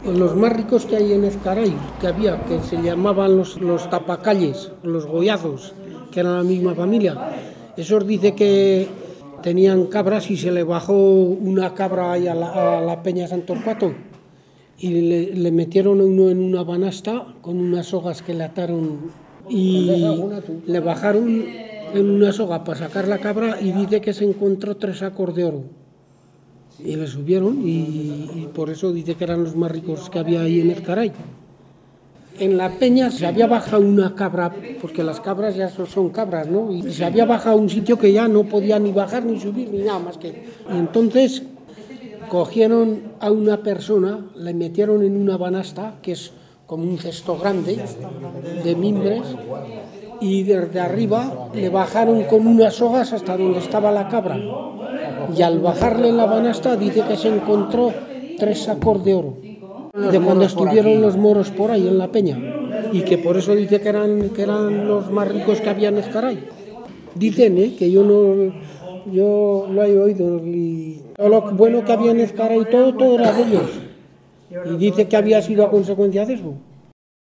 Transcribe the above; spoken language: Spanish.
Los más ricos que hay en Ezcaray, que se llamaban los tapacalles, los gollazos, que eran la misma familia, esos dice que tenían cabras y se le bajó una cabra ahí a la Peña San Torcuato y le metieron a uno en una banasta con unas sogas que le ataron y le bajaron en una soga para sacar la cabra y dice que se encontró 3 sacos de oro. Y le subieron y por eso dice que eran los más ricos que había ahí en Ezcaray. En la peña se había bajado una cabra, porque las cabras ya son cabras, ¿no? Y se había bajado a un sitio que ya no podía ni bajar ni subir ni nada más que. Y entonces cogieron a una persona, le metieron en una banasta, que es como un cesto grande de mimbres, y desde arriba le bajaron con unas sogas hasta donde estaba la cabra. Y al bajarle en la banasta dice que se encontró 3 sacos de oro, de cuando estuvieron los moros por ahí en la peña, y que por eso dice que eran los más ricos que había en Ezcaray. Dicen, que yo lo he oído, y todo lo bueno que había en Ezcaray, todo era de ellos, y dice que había sido a consecuencia de eso.